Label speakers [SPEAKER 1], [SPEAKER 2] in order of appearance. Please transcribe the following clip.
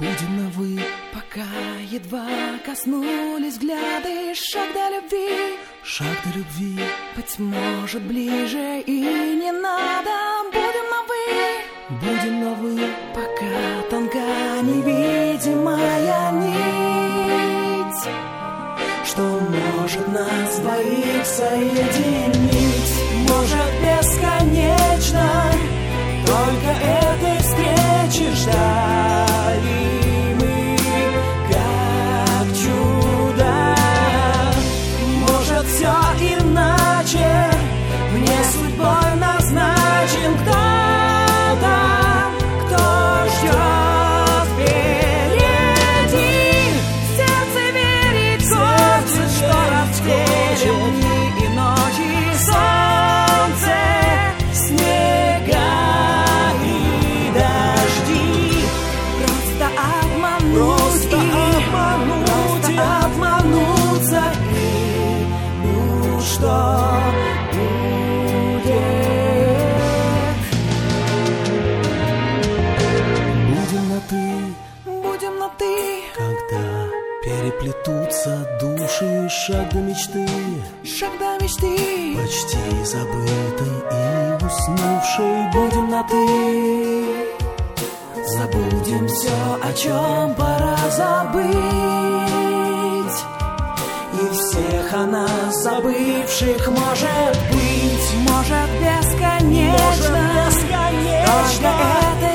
[SPEAKER 1] Будем на «вы», пока едва коснулись взгляды. Шаг до любви,
[SPEAKER 2] шаг до любви,
[SPEAKER 1] быть может, ближе и не надо. Будем на «вы»,
[SPEAKER 2] будем на «вы»,
[SPEAKER 1] пока тонка невидимая нить, что может нас двоих соединить. Может, бесконечно только этой встречи ждали мы, как чудо. Может, все иначе, мне судьбой назначен кто-то, кто ждет впереди. Сердце верит, хочет, что расстелим дни и ночи, солнце, снега и дожди. Просто обмануться и ну что будет?
[SPEAKER 2] будем на «ты»,
[SPEAKER 1] Будем на «ты»,
[SPEAKER 2] когда переплетутся души. Шаг до мечты,
[SPEAKER 1] шаг до мечты,
[SPEAKER 2] почти забытой и уснувшей.
[SPEAKER 1] будем на «ты». Забудем все, о чем пора забыть, и всех о нас забывших, может быть, может бесконечно, только этой